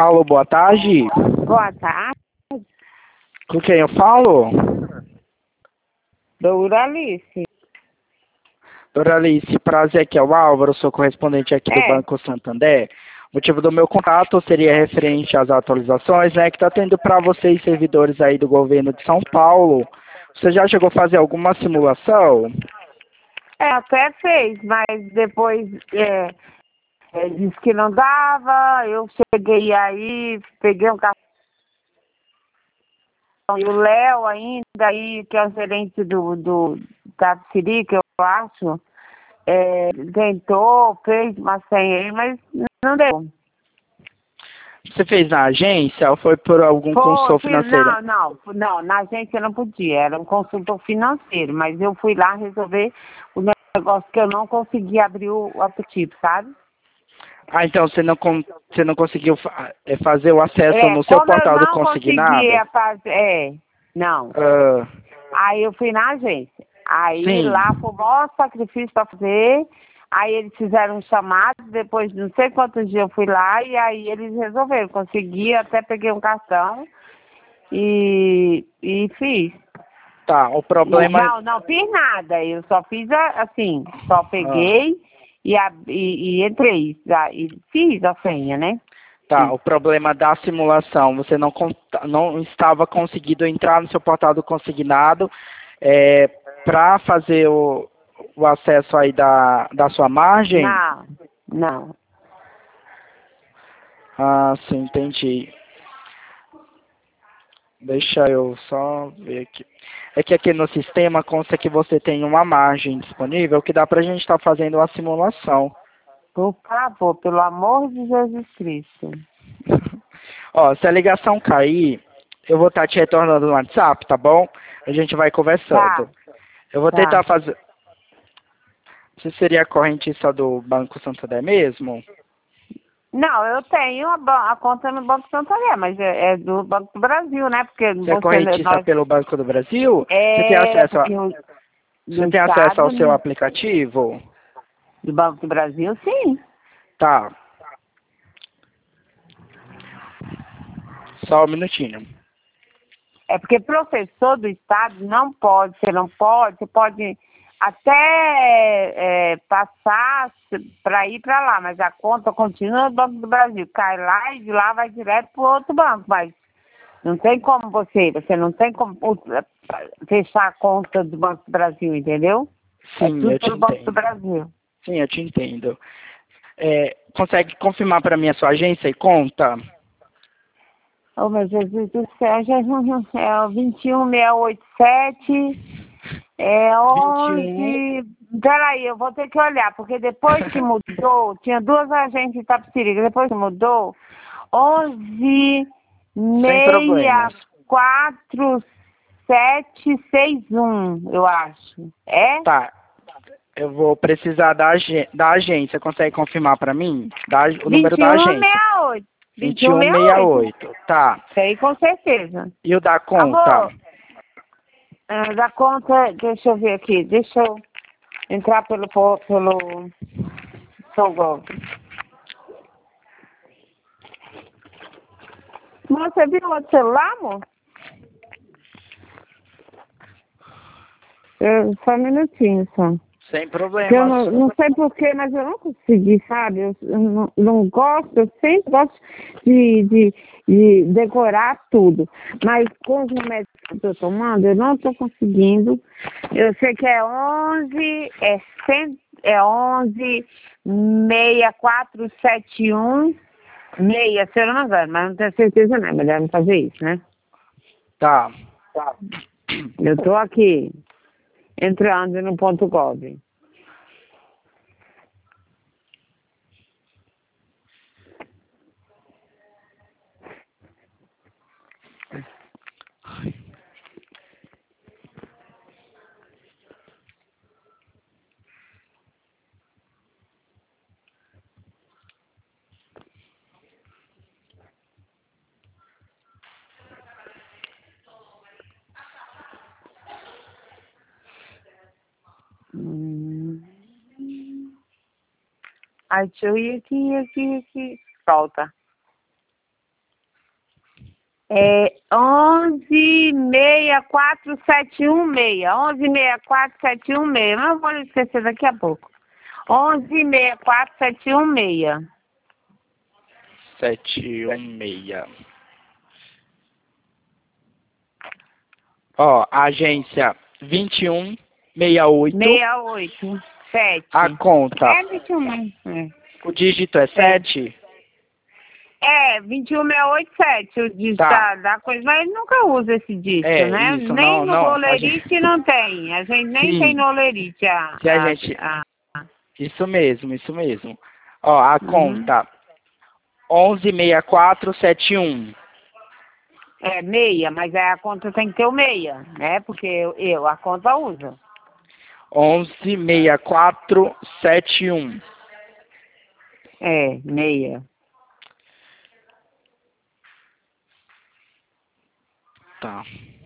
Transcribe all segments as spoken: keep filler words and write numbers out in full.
Alô, boa tarde. Boa tarde, Com quem eu falo? Doralice. Doralice, prazer, aqui é o Álvaro, sou correspondente aqui do É, Banco Santander. O motivo do meu contato seria referente às atualizações, né, que está tendo para vocês, servidores aí do governo de São Paulo. Você já chegou a fazer alguma simulação? é, até fez, mas depois é, é, disse que não dava. Eu cheguei aí, peguei um cartão e o Léo ainda aí, que é o gerente do, do da Siri, que eu acho, é, tentou, fez uma senha aí, mas não deu. Você fez na agência ou foi por algum Foi, consultor fiz, financeiro? não, não, não, na agência não podia, era um consultor financeiro, mas eu fui lá resolver o negócio que eu não conseguia abrir o, o apetite, sabe? Ah, então você não, con- você não conseguiu fa- eh, fazer o acesso É, no seu como eu portal do não consignado? conseguia fazer, é, não, Ah, aí eu fui na agência, aí sim. lá foi o maior sacrifício para fazer, aí eles fizeram um chamado, depois de não sei quantos dias eu fui lá, e aí eles resolveram, consegui, até peguei um cartão e, e fiz. Tá, o E- problema. Não, não fiz nada. Eu só fiz a- assim, só Ah, peguei e, a- e, e entrei. já- E fiz a senha, né? tá, Fiz. o problema da simulação. Você não, con- não estava conseguindo entrar no seu portal do consignado é, para fazer o, o acesso aí da, da sua margem? Não, não. Ah, sim, entendi. Deixa eu só ver aqui. É que aqui no sistema consta que você tem uma margem disponível que dá para a gente estar fazendo uma simulação. Por favor, pelo amor de Jesus Cristo. Ó, se a ligação cair, eu vou estar te retornando no WhatsApp, tá bom? A gente vai conversando. Tá, Eu vou tentar tá. fazer. Você seria a correntista do Banco Santander mesmo? Não, eu tenho a, ba- a conta no Banco Santander, mas é, é do Banco do Brasil, né? Porque Você é você, correntista nós, pelo Banco do Brasil? Você tem é, acesso a... porque o, Você no tem acesso ao estado seu aplicativo? do Banco do Brasil, sim. Tá, só um minutinho. É porque professor do Estado não pode, você não pode, você pode até é, passar para ir para lá, mas a conta continua no Banco do Brasil. Cai lá e de lá vai direto para o outro banco, mas não tem como você, você não tem como uh, fechar a conta do Banco do Brasil, entendeu? É Sim, tudo eu te pelo Banco do entendo. Brasil. Sim, eu te entendo. É, consegue confirmar para mim a sua agência e conta? Oh, meu Jesus do céu, Jesus, é o vinte e um mil seiscentos e oitenta e sete. É vinte e um. onze. Peraí, eu vou ter que olhar, porque depois que mudou, tinha duas agentes em Tapicirica, depois que mudou, onze Sem problemas. seis quatro sete seis um, eu acho. É? Tá, eu vou precisar da, agen- da agência. Consegue confirmar para mim? Da, o número vinte e da um agência. sessenta e oito. vinte e um sessenta e vinte e um sessenta e oito. oito. Tá. Isso aí com certeza. E o da conta? Amor, ah, da conta, deixa eu ver aqui, deixa eu entrar pelo, po- pelo São Golpe. Você viu o outro celular, amor? Eu, só um minutinho, só. Sem Porque eu problemas. não, não sei porquê, mas eu não consegui, sabe? Eu, eu não, não gosto, eu sempre gosto de, de, de decorar tudo. Mas com os remédios que eu estou tomando, eu não estou conseguindo. Eu sei que é onze, é, cem, é onze, seis quatro sete um, meia, se eu não me engano, mas não tenho certeza não, é melhor não fazer isso, né? Tá. Eu estou aqui, entrando no ponto gov. Hum. Ai, deixa eu ir aqui, aqui, aqui. Solta. É onze seis quatro sete um seis. onze seis quatro sete um seis. Mas eu vou esquecer daqui a pouco. onze seis quatro sete um seis. sete um seis. Ó, agência vinte e um sessenta e oito. sessenta e oito. sete. A conta. É vinte e um, é. O dígito é sete? É, vinte e um sessenta e oito sete, o dígito Tá. da, da coisa, mas ele nunca usa esse dígito, É, né? isso, Nem não, no não. A Rolerite gente... não tem. A gente nem Sim. tem no Rolerite a, Se a a, gente... a- Isso mesmo, isso mesmo. Ó, a Uhum. conta onze seis quatro sete um. É, meia, mas aí a conta tem que ter o meia, né? Porque eu, eu a conta usa. onze seis quatro sete um. É, meia. Tá.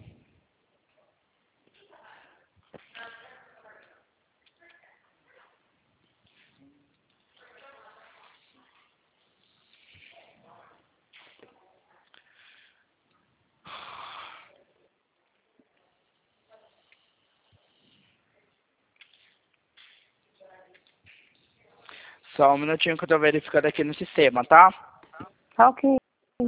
Só um minutinho que eu tô verificando aqui no sistema, tá? Tá ok.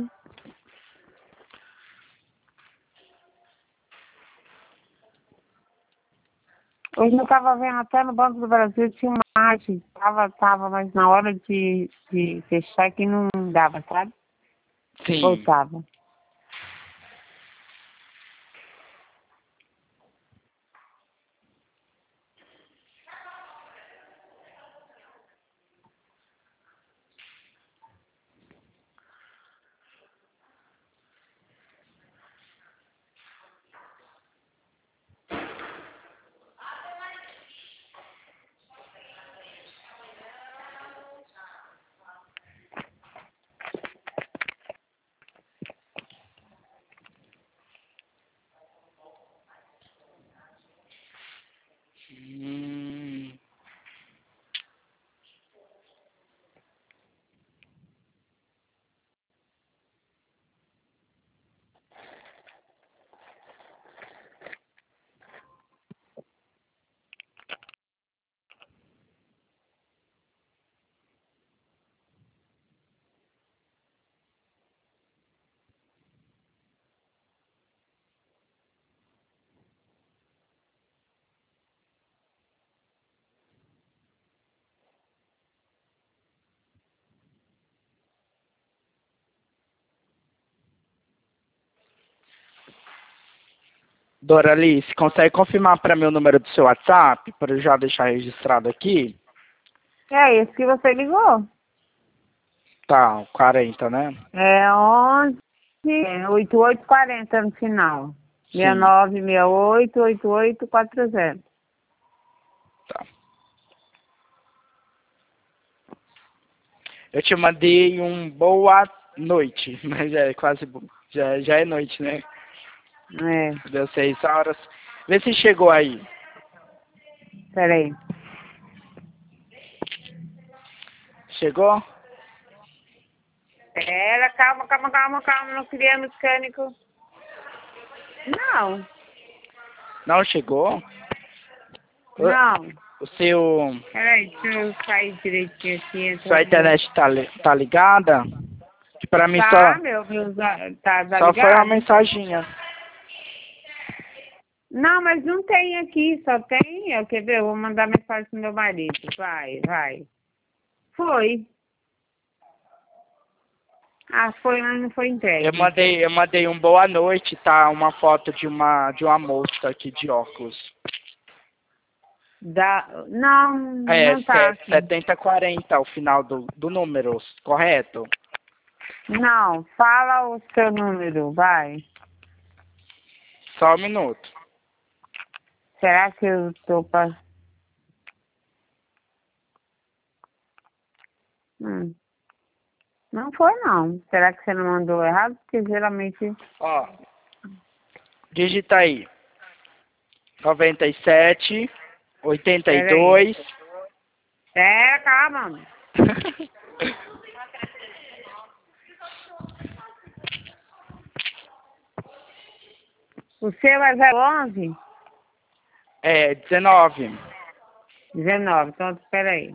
Hoje eu tava vendo até no Banco do Brasil, tinha uma margem. Tava, tava, mas na hora de, de fechar que não dava, sabe? Sim. Voltava. Hum... Doralice, consegue confirmar para mim o número do seu WhatsApp, para eu já deixar registrado aqui? É esse que você ligou? Tá, o quarenta, né? É onze oito oito quarenta no final. Sim, sessenta e nove sessenta e oito oitenta e oito quarenta. tá. Eu te mandei um boa noite, mas é quase, bo- já, já é noite, né? É, Deu seis horas. Vê se chegou aí. peraí. Chegou? Pera, calma, calma, calma, calma, não queria mecânico. Não, Não chegou? O, não. o seu, Peraí, deixa eu sair direitinho aqui. Então, sua internet tá, li- tá ligada? Que pra mim tá, só, meu, meu, tá, tá só foi uma ligado? mensaginha. Não, mas não tem aqui, só tem. Eu quer ver? Eu vou mandar mensagem pro meu marido. Vai, vai. Foi. Ah, foi, mas não foi Eu entregue. mandei, eu mandei um boa noite, tá? Uma foto de uma, de uma moça aqui de óculos. Da... Não, É, não tá se- aqui. setenta quarenta o final do, do número, correto? Não, fala o seu número, vai. Só um minuto. Será que eu tô pra... Hum. Não foi, não. Será que você não mandou errado? Porque geralmente... Ó, digita aí. noventa e sete, oitenta e Peraí. dois. É, calma. O seu é zero onze? É, dezenove. dezenove, então espera aí.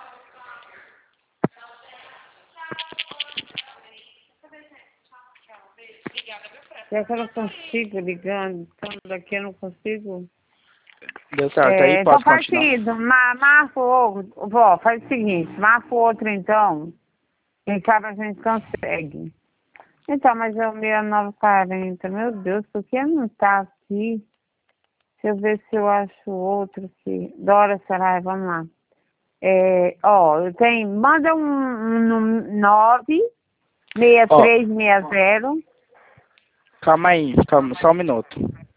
É que eu não consigo ligando, então daqui eu não consigo. Deu certo aí? É, então Pode faz o continuar. seguinte, ma- marca o outro, vó, faz o seguinte, marca o outro então. Quem sabe a gente consegue. Então, mas é o sessenta e nove quarenta, meu Deus, por que não tá aqui? Deixa eu ver se eu acho outro aqui. Dora Sarai, vamos lá. É, ó, eu tenho, manda um, um nove seis Ó, três seis zero. calma aí, calma, só um minuto.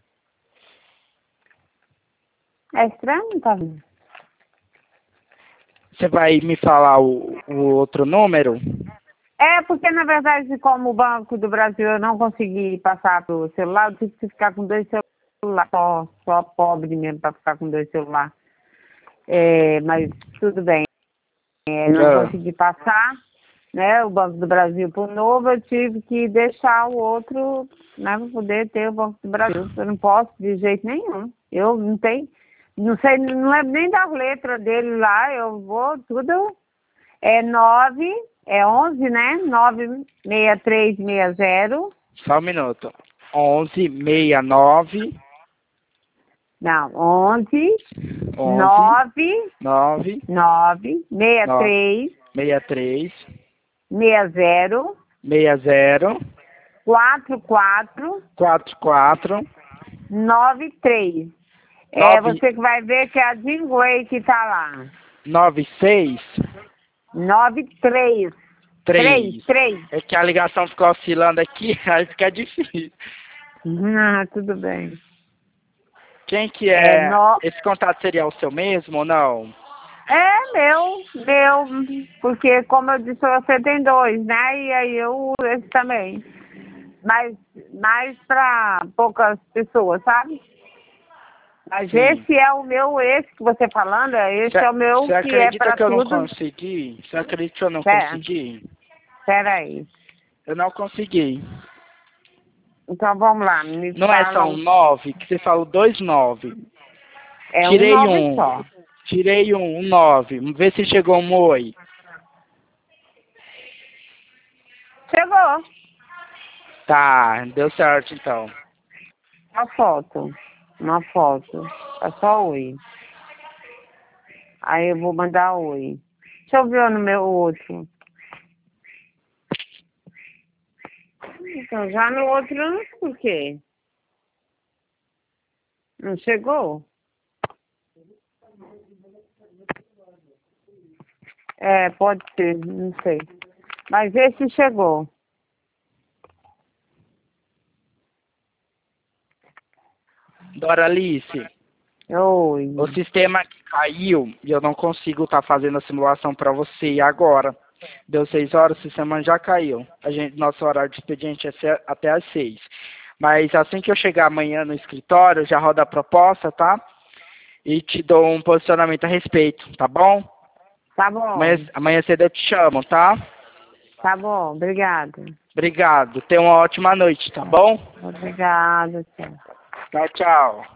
É estranho, não tá vendo? Você vai me falar o, o outro número? É, porque na verdade, como o Banco do Brasil eu não consegui passar pro celular, eu tive que ficar com dois celulares, só, só pobre mesmo para ficar com dois celulares. É, mas tudo bem, é, não Ah, consegui passar, né, o Banco do Brasil por novo, eu tive que deixar o outro, né, para poder ter o Banco do Brasil. Eu não posso de jeito nenhum. Eu não tenho, não sei, não lembro nem das letras dele lá, eu vou tudo, é nove, é onze, né, nove seis três seis zero, só um minuto. onze, sessenta e nove, não, onze, onze, nove, nove, nove, seis nove, três, sessenta e três, seis zero, sessenta, quatro quatro, quarenta e quatro, nove três. É nove, você que vai ver que é a Jinguei que tá lá. noventa e seis, Nove três. Três, três. três. É que a ligação ficou oscilando aqui, aí fica difícil. Ah, tudo bem. Quem que É, é? no... Esse contato seria o seu mesmo ou não? é meu, meu, porque como eu disse, você tem dois, né? E aí eu uso esse também. Mas mais para poucas pessoas, sabe? Mas Sim. esse é o meu, esse que você falando, é- esse é o meu Você que é acredita para que eu não tudo. consegui? Você acredita que eu não É, consegui? peraí. Eu não consegui. Então vamos lá, me Não é só um falam. nove, que você falou dois nove. É um Tirei nome um. só. Tirei um, um nove. Vê se chegou um oi. Chegou. Tá, deu certo então. Uma foto. Uma foto. É só oi. Aí eu vou mandar oi. Deixa eu ver no meu outro. Então, já no outro eu não sei por quê. Não chegou? É, pode ser, não sei. Mas esse chegou. Doralice, Oi. o sistema aqui caiu e eu não consigo estar fazendo a simulação para você agora. Deu seis horas, o sistema já caiu. A gente, nosso horário de expediente é se- até às seis. Mas assim que eu chegar amanhã no escritório, já roda a proposta, tá? E te dou um posicionamento a respeito, tá bom? Tá bom. Amanhã, amanhã cedo eu te chamo, tá? Tá bom. Obrigada. Obrigado. Tenha uma ótima noite, tá bom? Obrigada, tchau. Tchau, tchau.